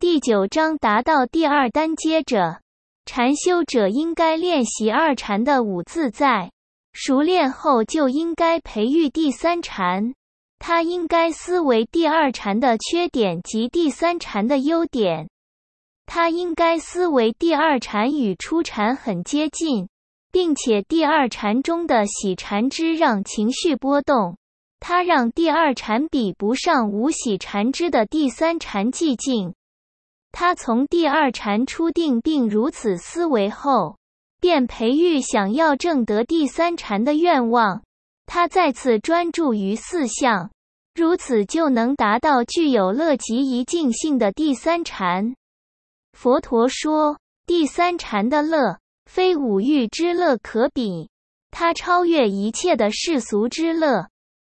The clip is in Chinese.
第9章达到第2单接着，禅修者应该练习2禅的5自在，熟练后就应该培育第3禅。他应该思维第2禅的缺点及第3禅的优点。他应该思维第2禅与初禅很接近，并且第2禅中的喜禅支让情绪波动，他让第2禅比不上无喜禅支的第3禅寂静。他从第2禅初定并如此思维后，便培育想要证得第3禅的愿望。他再次专注于4项，如此就能达到具有乐极一静性的第3禅。佛陀说，第3禅的乐，非五欲之乐可比，它超越一切的世俗之乐。